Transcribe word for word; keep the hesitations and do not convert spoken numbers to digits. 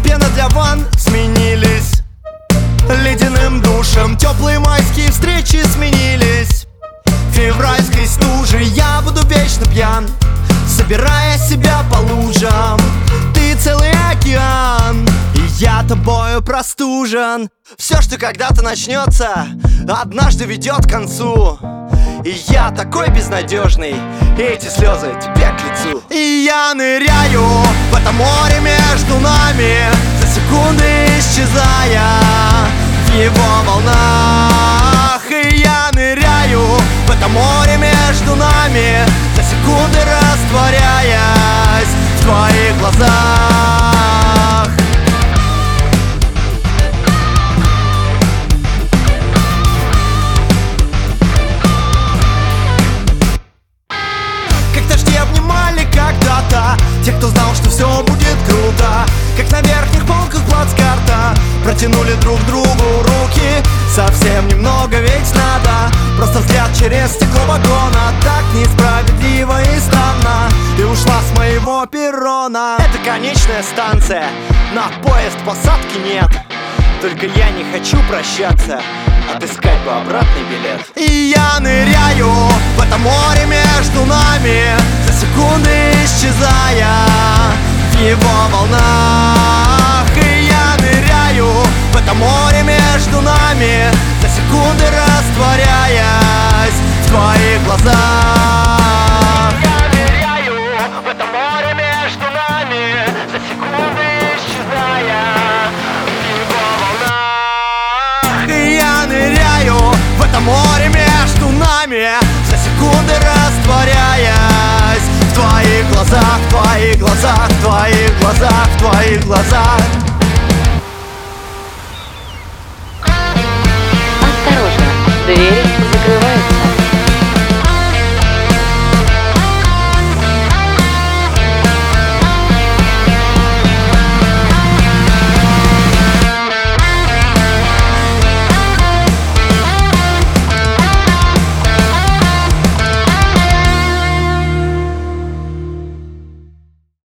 Пена для ванн сменились ледяным душем, теплые майские встречи сменились февральской стужей. Я буду вечно пьян, собирая себя по лужам. Ты целый океан, и я тобою простужен. Все, что когда-то начнется, однажды ведет к концу. И я такой безнадежный, и эти слезы тебе к лицу. И я ныряю в это море между нами, за секунды исчезая в его волнах. И я ныряю в это море между нами, за секунды растворяясь в твоих глазах. Когда-то те, кто знал, что все будет круто, как на верхних полках плацкарта, протянули друг другу руки. Совсем немного ведь надо, просто взгляд через стекло вагона. Так несправедливо и странно, и ушла с моего перрона. Это конечная станция, на поезд посадки нет. Только я не хочу прощаться, отыскать бы обратный билет. И я ныряю в это море между нами, за секунды исчезая в его волнах. И я ныряю в это море между нами, за секунды растворяясь в твоих глазах. Я ныряю в это море между нами, за секунды исчезая в это море между нами, за секунды растворяясь в твоих глазах, в твоих глазах, в твоих глазах, в твоих глазах. Осторожно, двери закрываются.